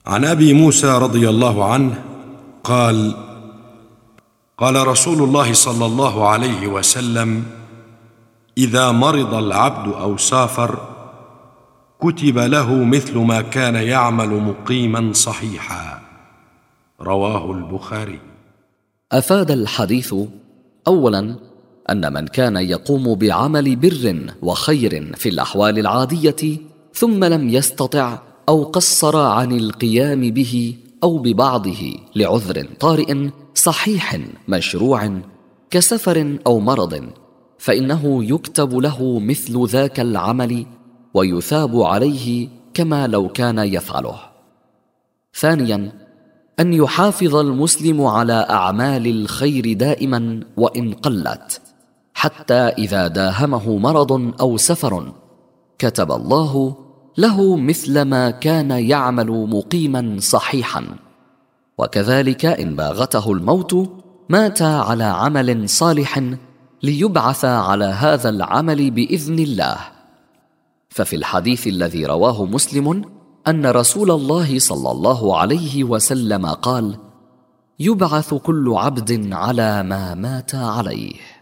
عن أبي موسى رضي الله عنه قال: قال رسول الله صلى الله عليه وسلم: إذا مرض العبد أو سافر كتب له مثل ما كان يعمل مقيما صحيحا. رواه البخاري. أفاد الحديث: أولا، أن من كان يقوم بعمل بر وخير في الأحوال العادية ثم لم يستطع أو قصر عن القيام به أو ببعضه لعذر طارئ صحيح مشروع كسفر أو مرض، فإنه يكتب له مثل ذاك العمل ويثاب عليه كما لو كان يفعله. ثانيا، أن يحافظ المسلم على أعمال الخير دائما وإن قلت، حتى إذا داهمه مرض أو سفر كتب الله له مثل ما كان يعمل مقيما صحيحا. وكذلك إن باغته الموت مات على عمل صالح ليبعث على هذا العمل بإذن الله. ففي الحديث الذي رواه مسلم أن رسول الله صلى الله عليه وسلم قال: يبعث كل عبد على ما مات عليه.